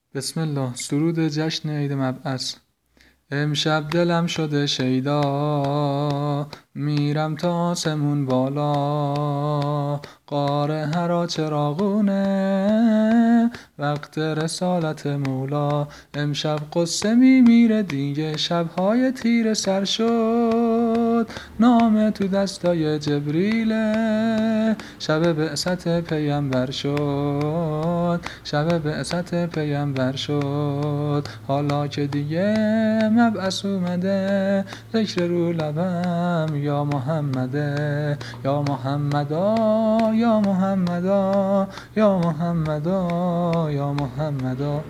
بسم الله. سرود جشن عید مبعث. امشب دلم شده شیدا، میرم تا آسمون بالا. غار حرا چراغونه، وقت رسالت مولا. امشب قصه میمیره دیگه، شبهای تیره سر شد. نامه تو دستای جبریله، شب بعثت پیامبر شد. شب بعثت پیامبر شد. حالا که دیگه مبعث اومده، ذکر رو لبم یا محمده. یا محمدا یا محمدا یا محمدا یا محمدا.